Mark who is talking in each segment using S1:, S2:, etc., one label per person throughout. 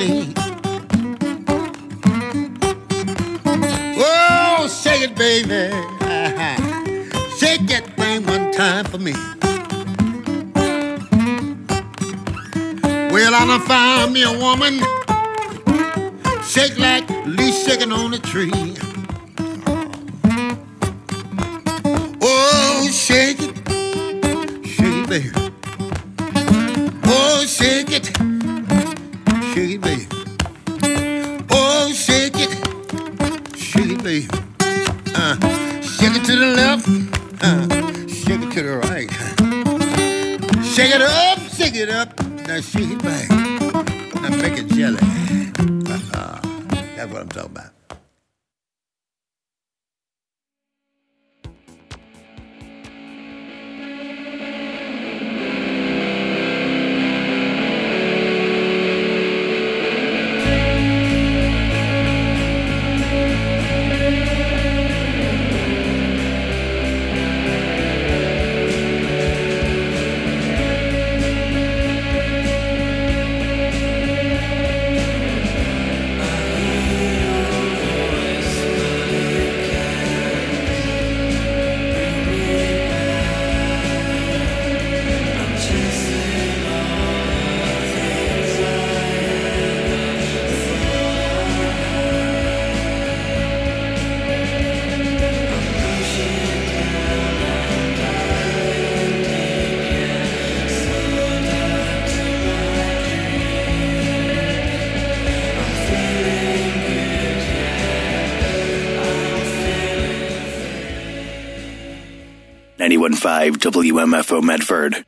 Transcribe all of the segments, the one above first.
S1: me. Oh, shake it, baby. Shake that thing one time for me. Well, I done found me a woman, shake like leaves shaking on a tree. Oh, shake it, baby. Oh, shake it, baby. Oh, shake it, baby. Shake it to the left, shake it to the right. Shake it up, now shake it back. Now make it jelly. That's what I'm talking about.
S2: WMFO Medford.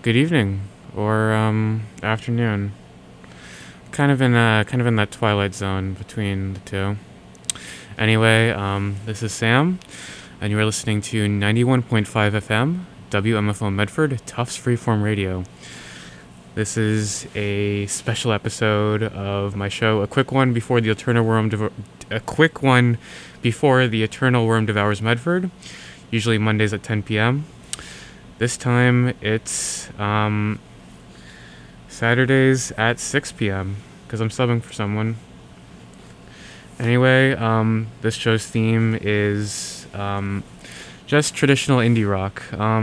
S2: good evening or afternoon. Kind of in that twilight zone between the two. Anyway, this is Sam, and you are listening to 91.5 FM, WMFO Medford, Tufts Freeform Radio. This is a special episode of my show, a quick one before the Eternal Worm Devours Medford, usually Mondays at 10 p.m. This time it's Saturdays at 6 p.m. because I'm subbing for someone. Anyway, this show's theme is just traditional indie rock,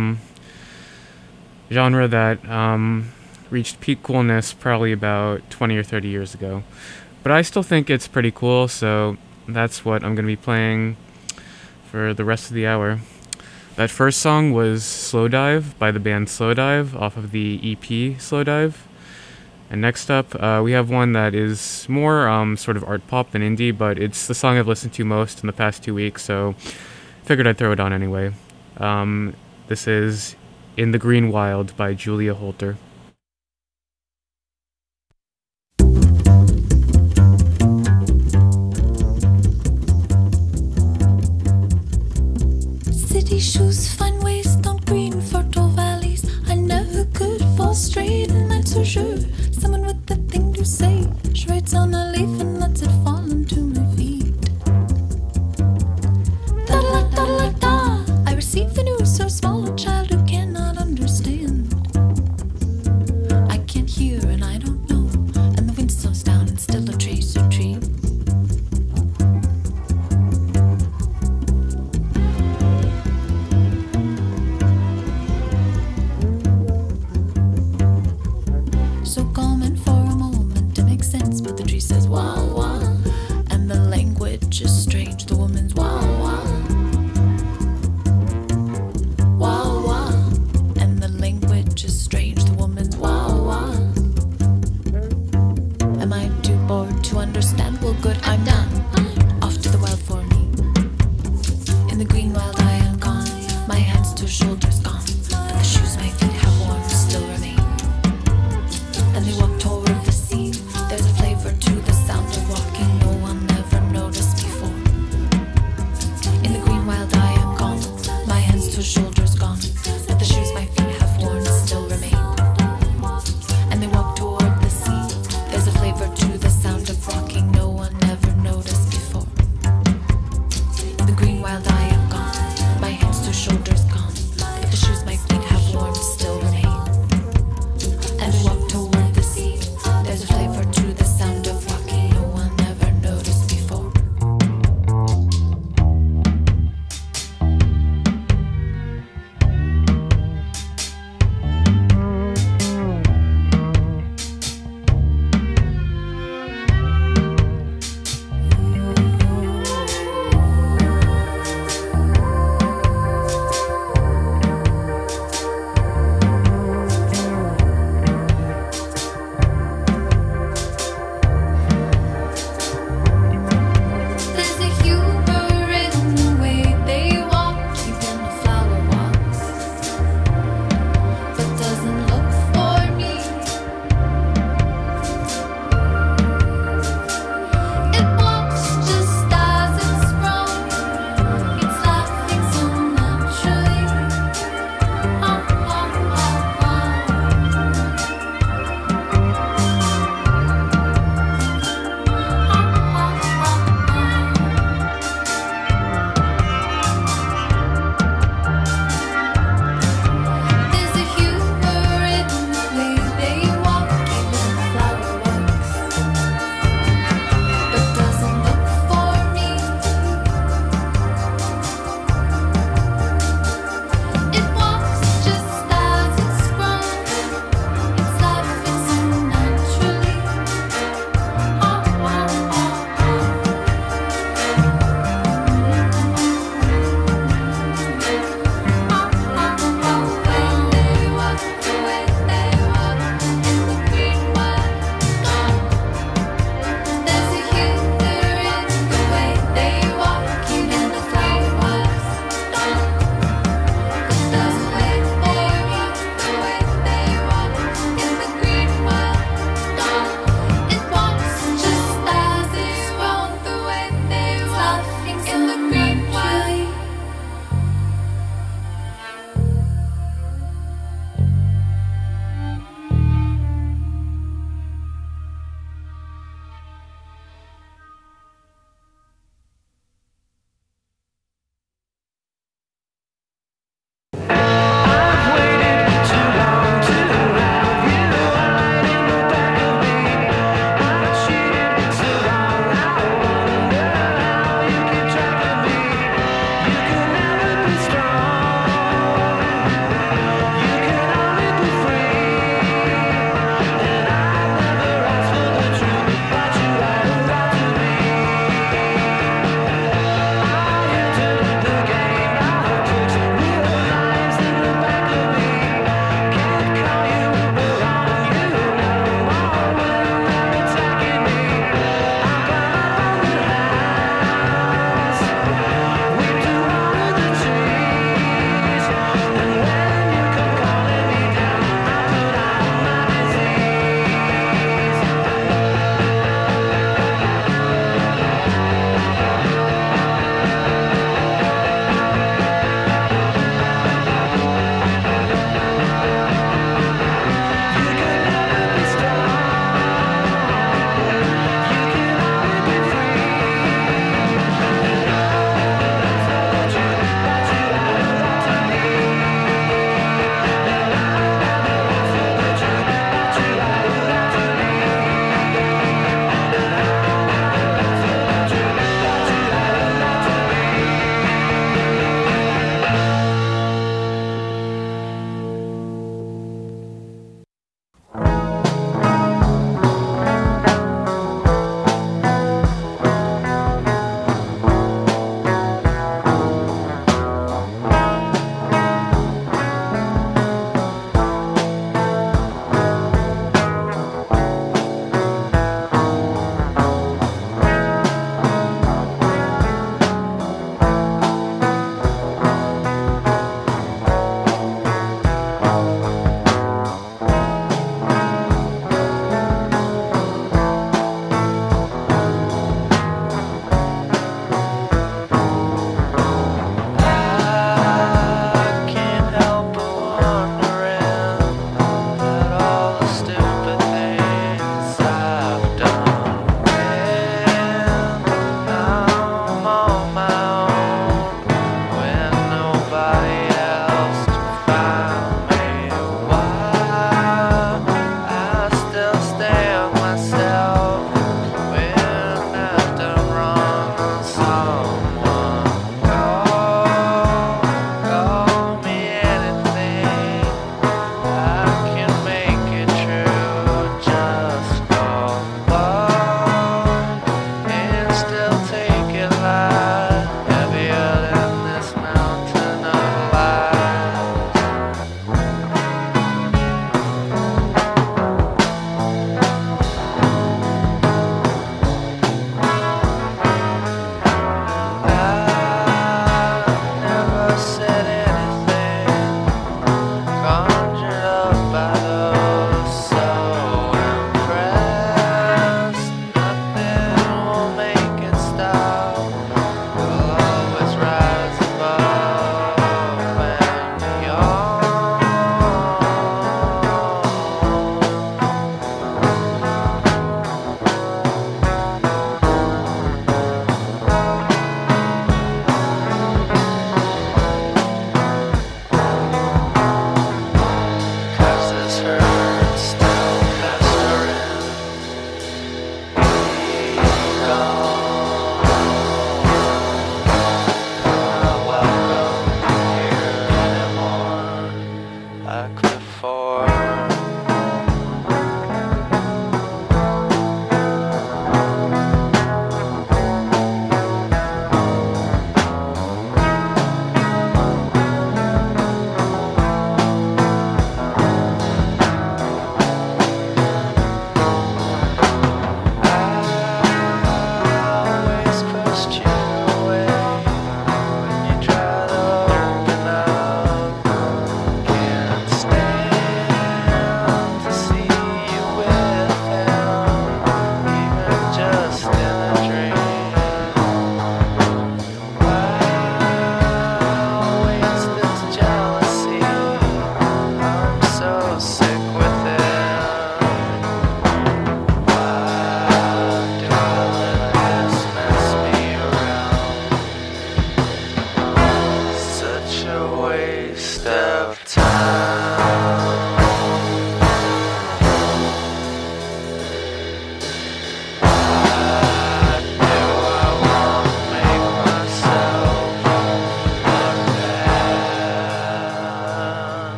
S2: genre that reached peak coolness probably about 20 or 30 years ago. But I still think it's pretty cool, so that's what I'm going to be playing for the rest of the hour. That first song was Slow Dive by the band Slow Dive off of the EP Slow Dive. And next up, we have one that is more sort of art pop than indie, but it's the song I've listened to most in the past 2 weeks, so figured I'd throw it on anyway. This is In the Green Wild by Julia Holter.
S3: City shoes find ways down green, fertile valleys. I never could fall straight, and that's for sure. Someone with a thing to say, she writes on a leaf and lets it fall into my feet. Da-da-da-da-da, I received the news so small, a child who cannot understand. I can't hear and I don't know, and the wind slows down and still a trace of tree. So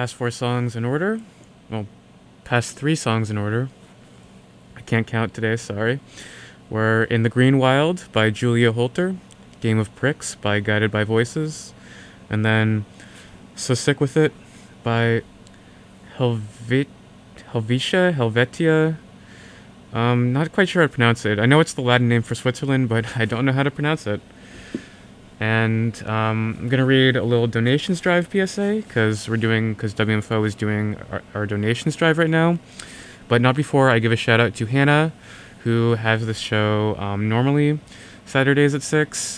S2: past 4 songs in order. Well, past 3 songs in order. I can't count today, sorry. Were In the Green Wild by Julia Holter, Game of Pricks by Guided by Voices, and then So Sick With It by Helvetia. Not quite sure how to pronounce it. I know it's the Latin name for Switzerland, but I don't know how to pronounce it. And I'm gonna read a little donations drive PSA because WMFO is doing our donations drive right now, but not before I give a shout out to Hannah, who has this show normally Saturdays at 6.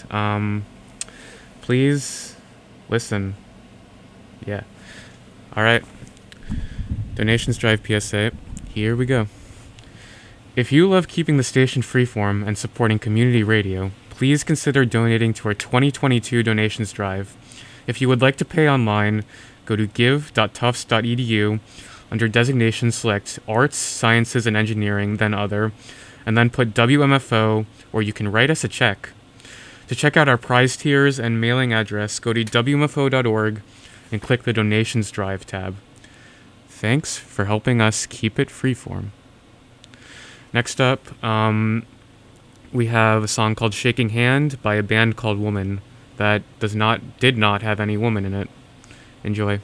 S2: Please listen. Yeah. All right. Donations drive PSA. Here we go. If you love keeping the station freeform and supporting community radio, please consider donating to our 2022 donations drive. If you would like to pay online, go to give.tufts.edu. Under designation, select Arts, Sciences, and Engineering, then Other, and then put WMFO, or you can write us a check. To check out our prize tiers and mailing address, go to WMFO.org and click the Donations Drive tab. Thanks for helping us keep it freeform. Next up, we have a song called Shaking Hand by a band called Woman that did not have any woman in it. Enjoy.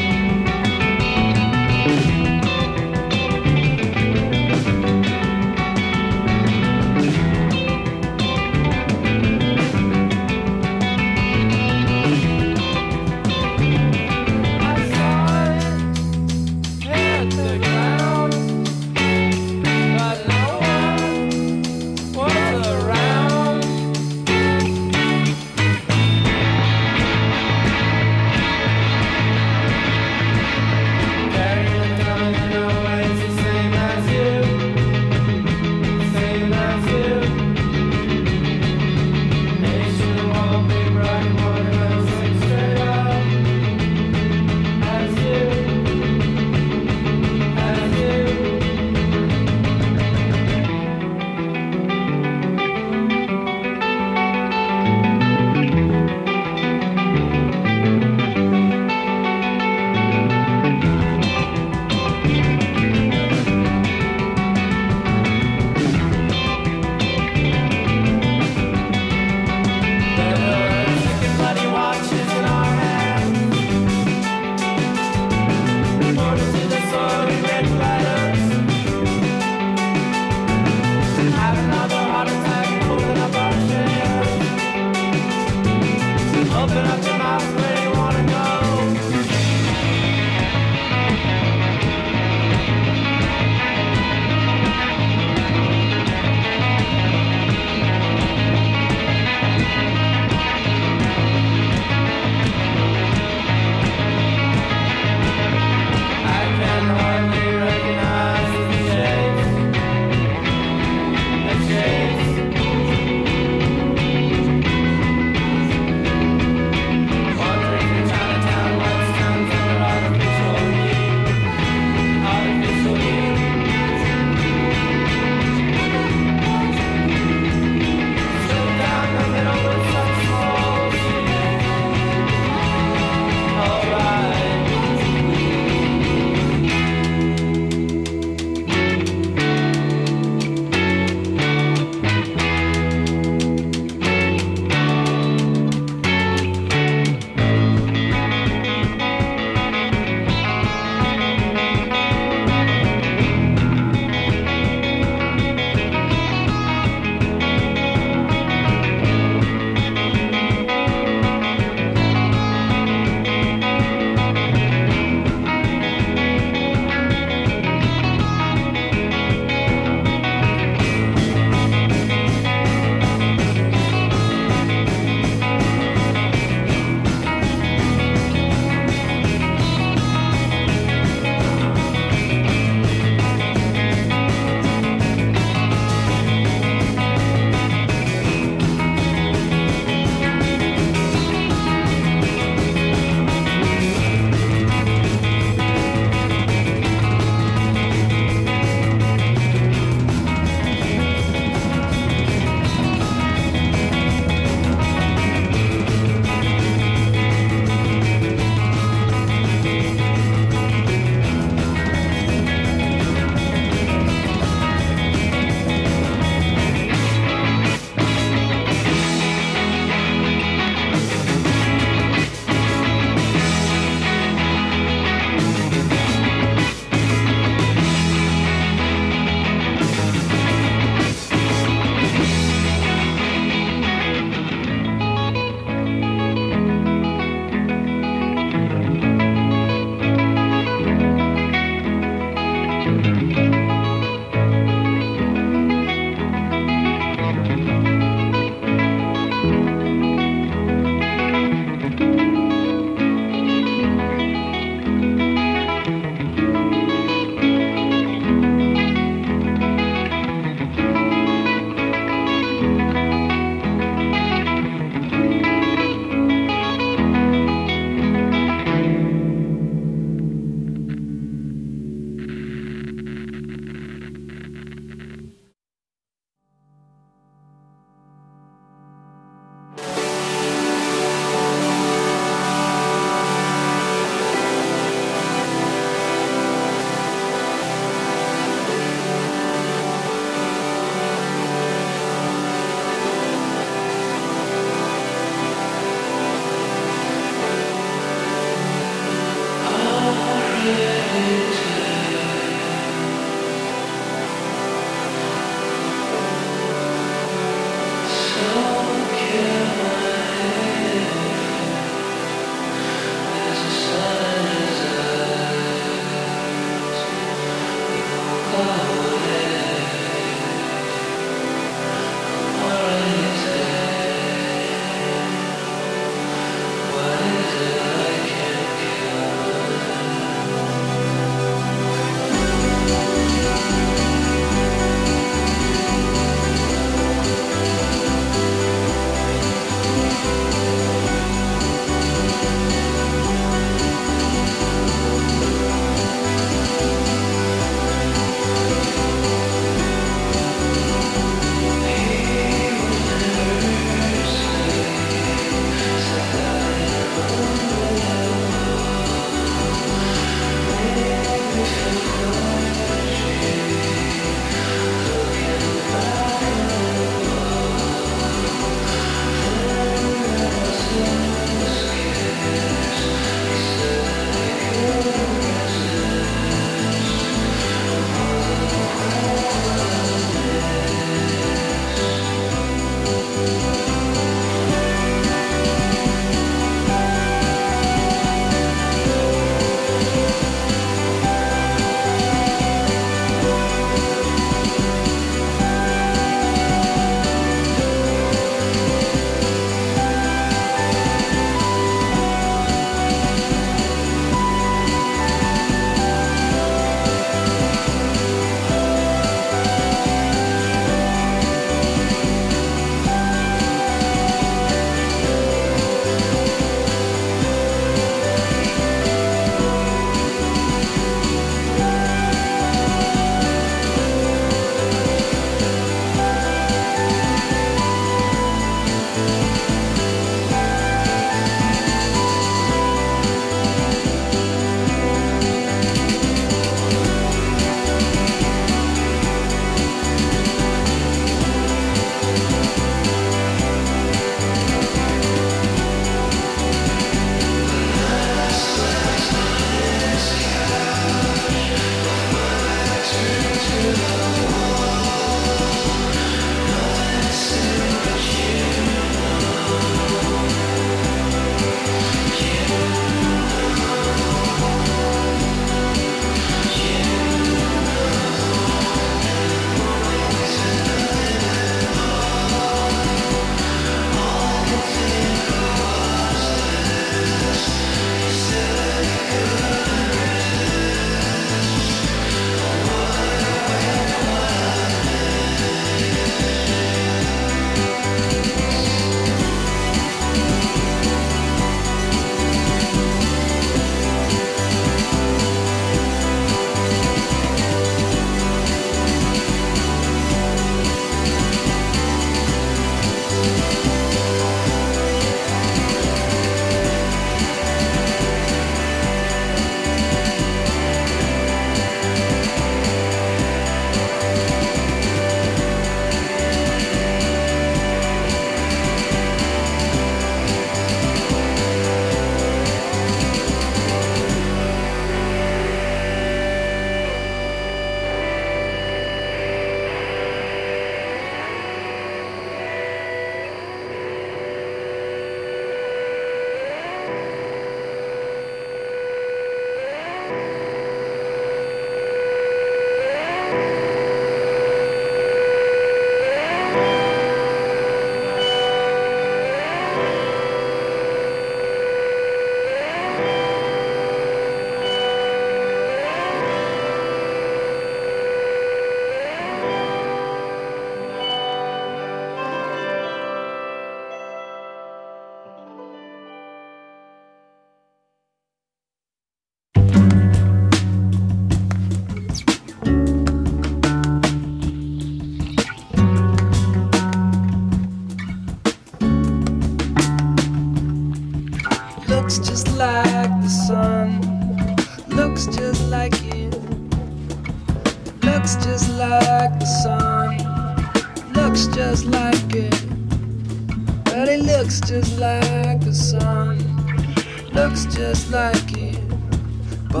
S4: looks just like it, but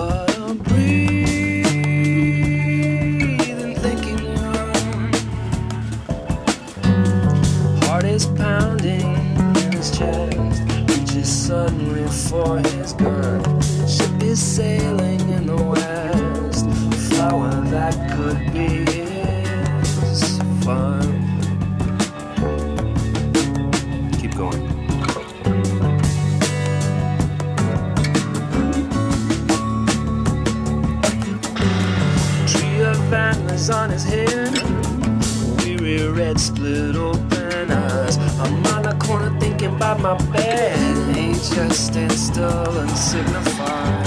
S4: breathing, thinking one. Heart is pounding in his chest, reaches suddenly for his gun. Ship is sailing in the west, a flower that could be his fun. Keep going. Tree of antlers on his head, weary red split open eyes. I'm on the corner thinking about my bed. He just stands still and signifies.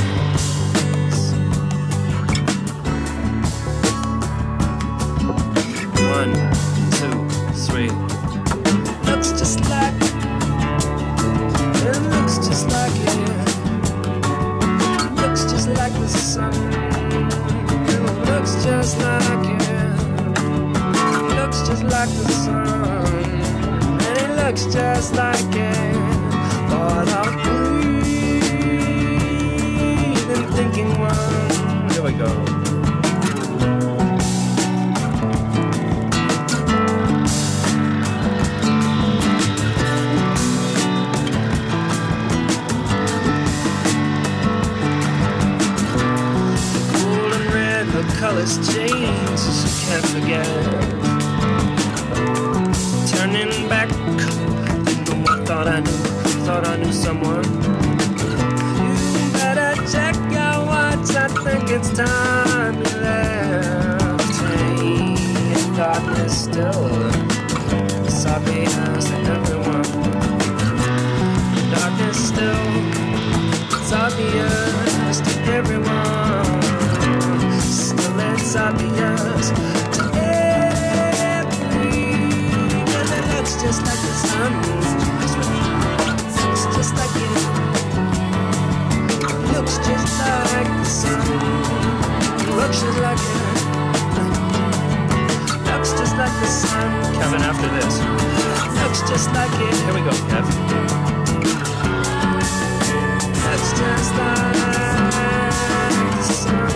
S4: 1, 2, 3. Looks just like it. Looks just like it. Looks just like the sun. It looks just like it. Looks just like the sun. And it looks just like it. But I'm breathing, thinking one. Here we go. The colors change, she can't forget. Turning back, you know I thought I knew someone. You better check your watch, I think it's time you left. In darkness still, it's obvious to everyone. Darkness still, it's obvious to everyone. It's obvious to everyone. And it looks just like the sun. Looks just like it. Looks just like the sun. Looks just like it. Looks just like the sun. Kevin, after this. Looks just like it. Here we go, Kev. Looks just like the sun.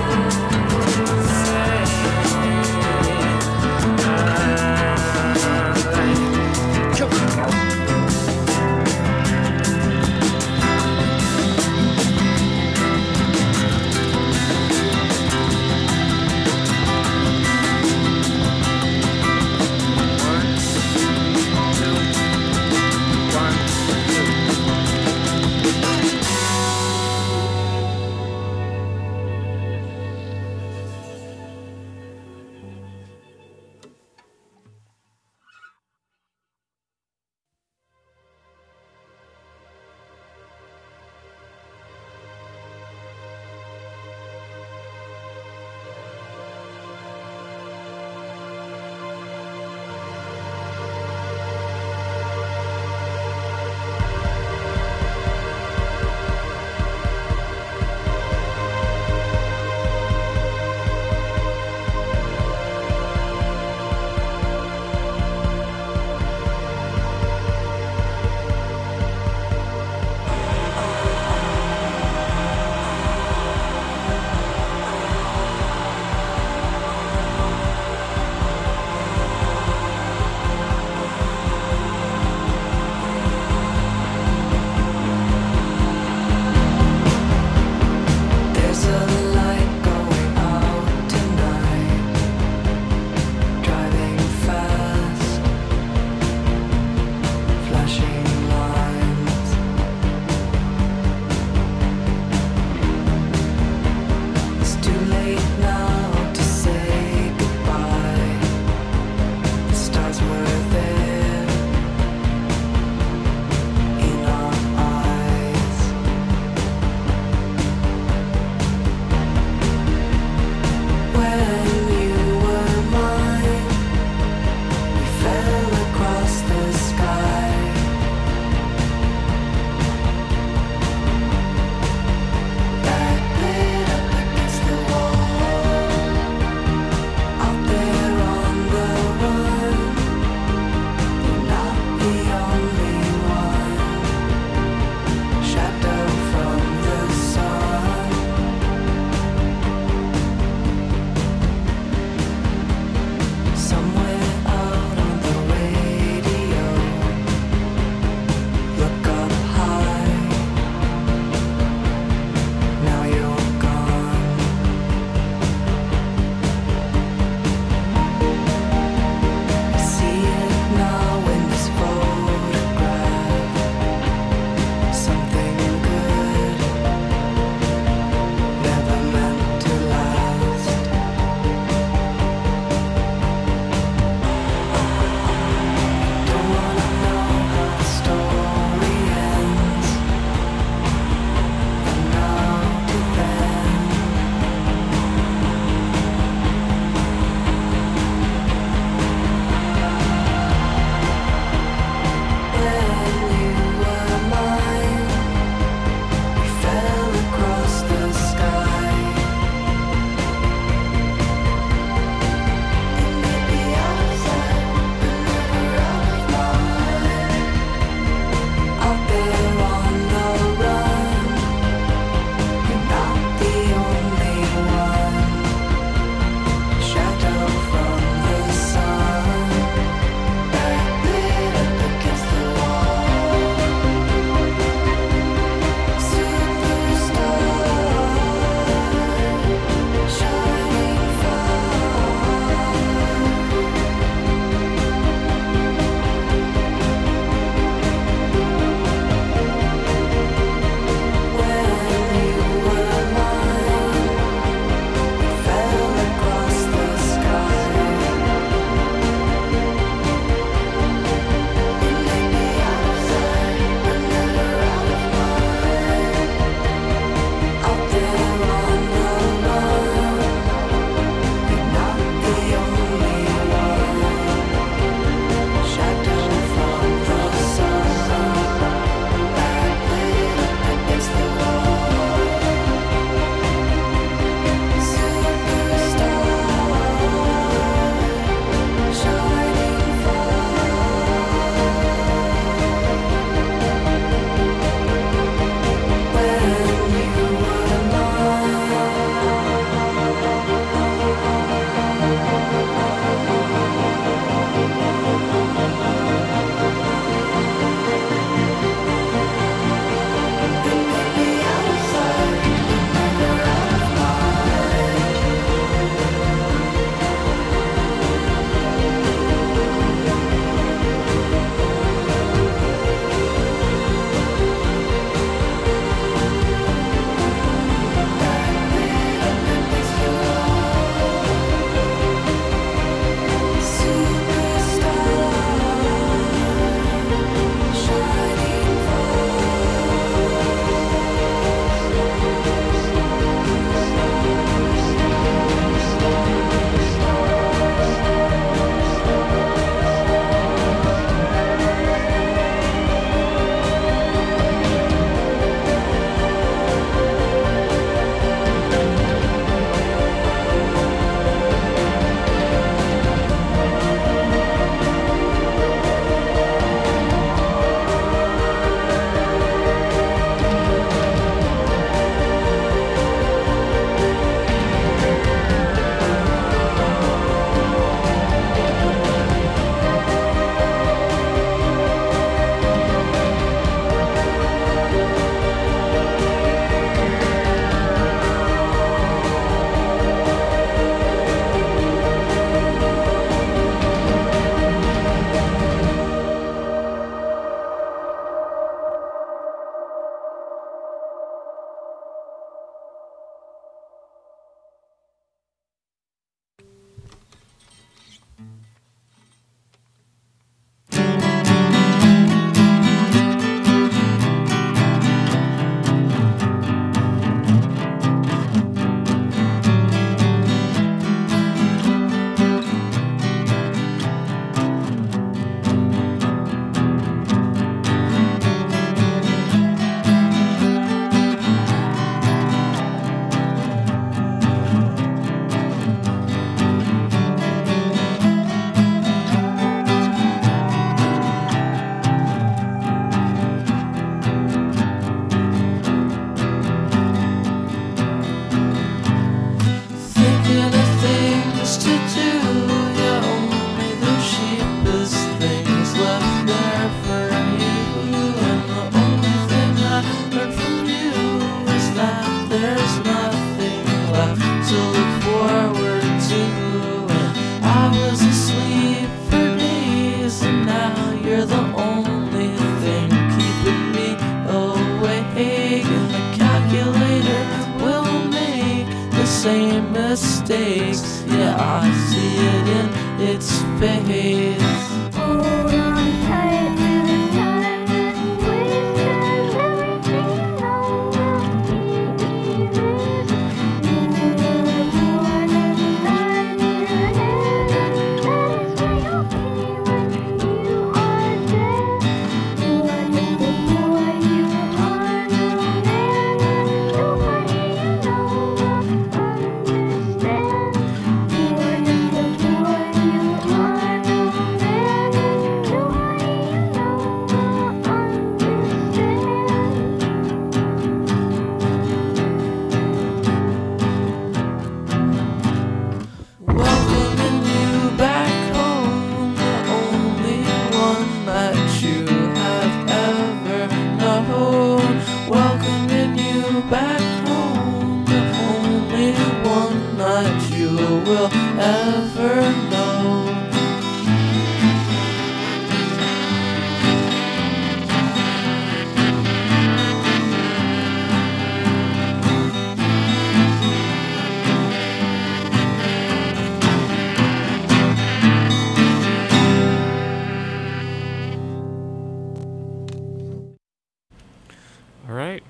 S4: mistakes. Yeah, I see it in its face.
S5: Hold on tight to the time that's wasted. Everything all will be erased. You were born and died in heaven. That is where you'll be when you are dead. You are just a boy, you are no man. Nobody you know will understand. You are just a boy, you are no man. Nobody you know will understand.
S4: Welcoming you back home, the only one that you have ever known. Welcoming you back home, the only one that you will ever know.
S2: All right.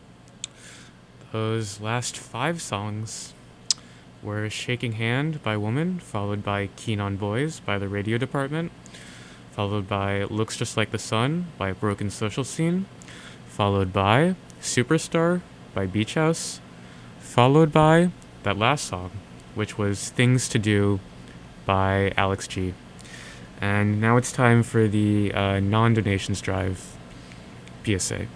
S2: Those last 5 songs were Shaking Hand by Woman, followed by Keen on Boys by the Radio Department, followed by Looks Just Like the Sun by Broken Social Scene, followed by Superstar by Beach House, followed by that last song, which was Things to Do by Alex G. And now it's time for the non-donations drive PSA.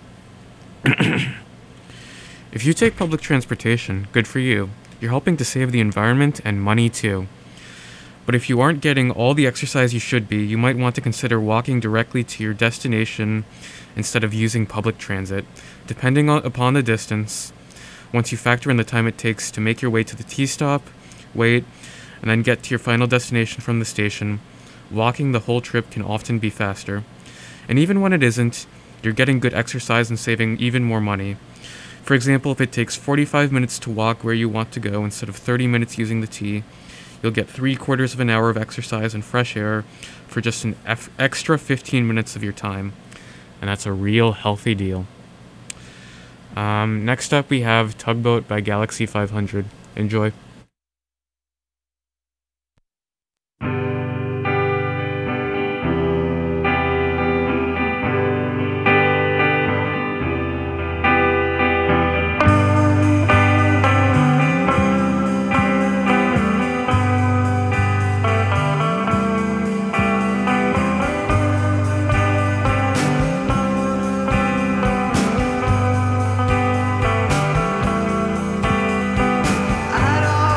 S2: If you take public transportation, good for you. You're helping to save the environment and money too. But if you aren't getting all the exercise you should be, you might want to consider walking directly to your destination instead of using public transit, depending upon the distance. Once you factor in the time it takes to make your way to the T-stop, wait, and then get to your final destination from the station, walking the whole trip can often be faster. And even when it isn't, you're getting good exercise and saving even more money. For example, if it takes 45 minutes to walk where you want to go instead of 30 minutes using the T, you'll get 3/4 of an hour of exercise and fresh air for just an extra 15 minutes of your time. And that's a real healthy deal. Next up we have Tugboat by Galaxy 500. Enjoy.
S6: I'd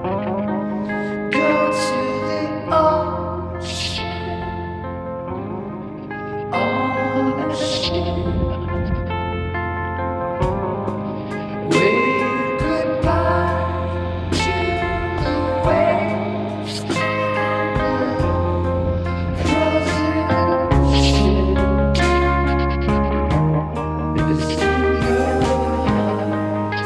S4: Go to the ocean on a ship. Wave goodbye to the waves. Frozen ship. It's in your heart.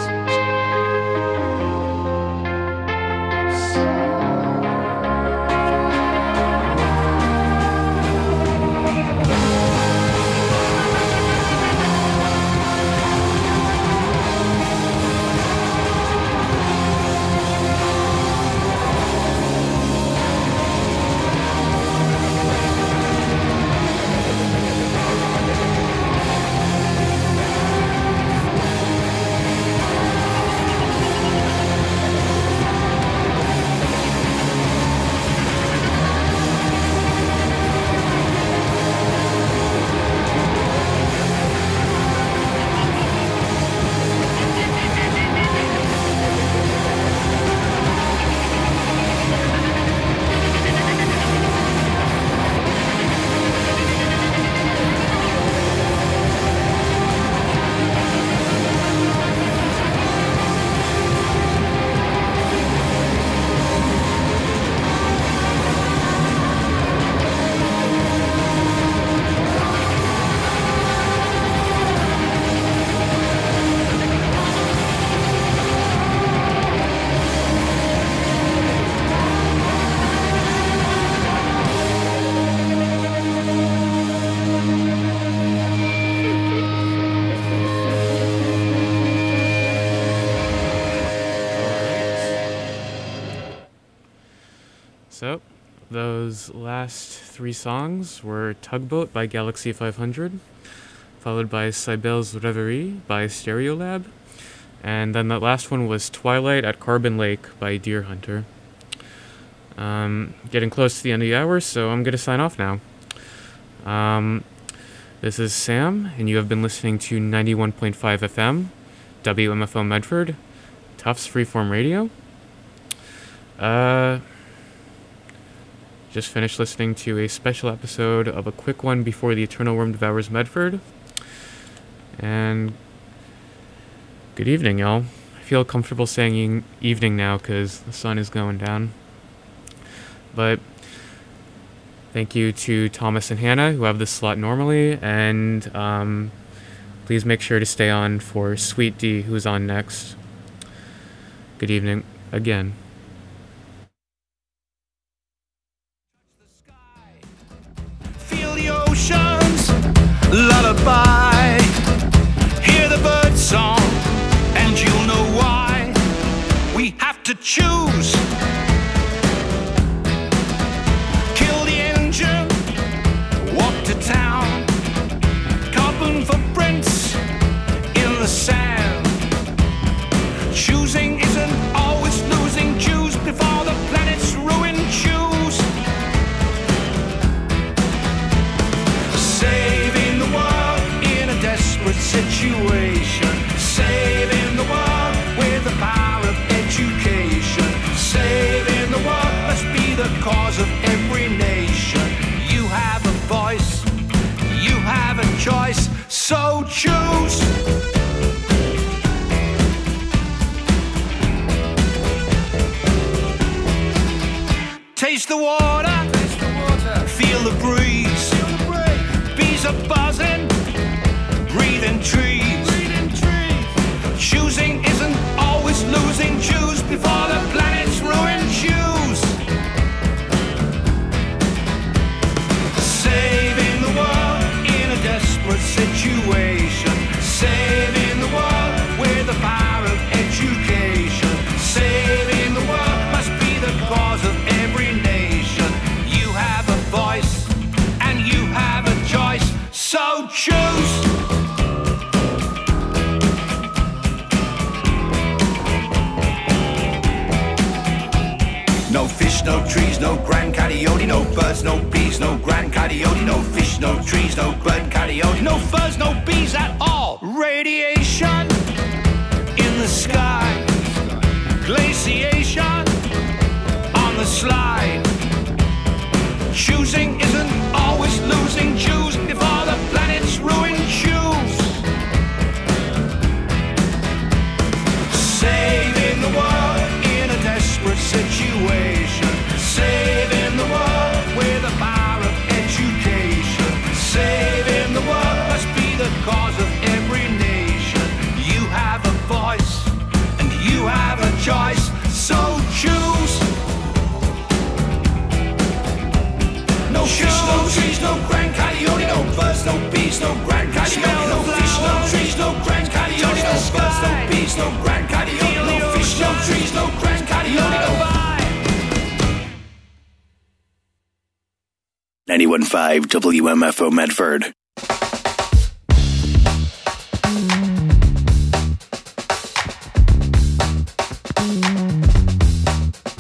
S2: So, those last three songs were Tugboat by Galaxy 500, followed by Cybele's Reverie by Stereolab, and then that last one was Twilight at Carbon Lake by Deer Hunter. Getting close to the end of the hour, so I'm going to sign off now. This is Sam, and you have been listening to 91.5 FM, WMFO Medford, Tufts Freeform Radio. Just finished listening to a special episode of A Quick One Before the Eternal Worm Devours Medford. And good evening, y'all. I feel comfortable saying evening now because the sun is going down. But thank you to Thomas and Hannah, who have this slot normally, and please make sure to stay on for Sweet D, who's on next. Good evening again.
S6: Feel the ocean's lullaby. Hear the bird song, and you'll know why. We have to choose. Kill the engine, walk to town. Carbon footprints in the sand. Choosing isn't always losing. Choose before the planet's ruined. Choose. Saving the world in a desperate situation. Saving the world with the power of education. Saving the world must be the cause of every nation. You have a voice, you have a choice, so choose. Taste the water, feel the breeze. Bees are buzzing, breathing trees. Choosing isn't always losing. Choose before the planet's ruined. Choose. Saving the world in a desperate situation. Saving the world with the power of education. Saving the world must be the cause of every nation. You have a voice and you have a choice, so choose. No fish, no trees, no grand coyote, no birds, no bees, no grand coyote, no fish, no trees, no grand coyote, no birds, no bees at all. Radiation in the sky, glaciation
S7: 91.5 WMFO Medford.